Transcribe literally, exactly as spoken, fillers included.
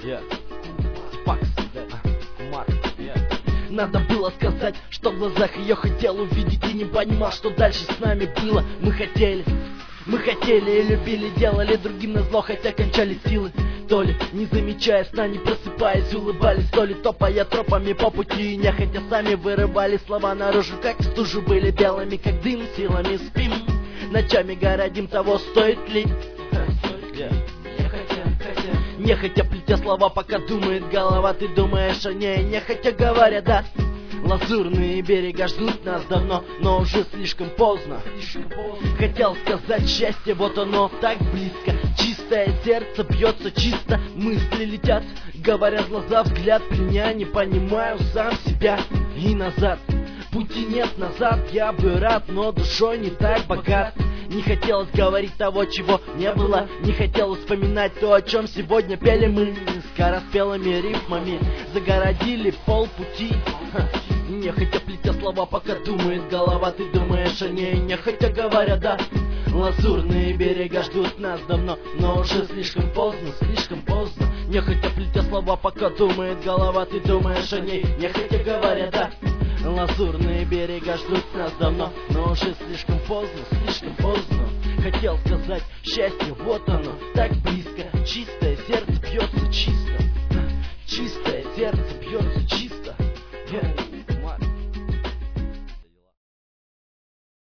Yeah. Пакс, да. Марк, yeah. Надо было сказать, что в глазах ее хотел увидеть, и не понимал, что дальше с нами было. Мы хотели, мы хотели и любили, делали другим назло, хотя кончали силы. То ли не замечая сна, не просыпаясь, улыбались, то ли топая тропами по пути, и нехотя сами вырывали слова наружу, как в стужу были белыми, как дым, силами спим. Ночами городим, того стоит ли? Нехотя плетя слова, пока думает голова, ты думаешь о ней, нехотя говоря, да. Лазурные берега ждут нас давно, но уже слишком поздно. Хотел сказать счастье, вот оно так близко. Чистое сердце бьется чисто, мысли летят, говорят глаза, взгляд пленя, не понимаю сам себя. И назад, пути нет назад, я бы рад, но душой не так богат. Не хотелось говорить того, чего не было, не хотелось вспоминать то, о чем сегодня пели мы. Скороспелыми рифмами загородили полпути. Нехотя плетя слова, пока думает голова, ты думаешь о ней, нехотя говоря, да. Лазурные берега ждут нас давно, но уже слишком поздно, слишком поздно. Нехотя плетя слова, пока думает голова, ты думаешь о ней, нехотя говоря, да. Лазурные берега ждут нас давно, но уже слишком поздно, слишком поздно. Хотел сказать счастье, вот оно, так близко, чисто.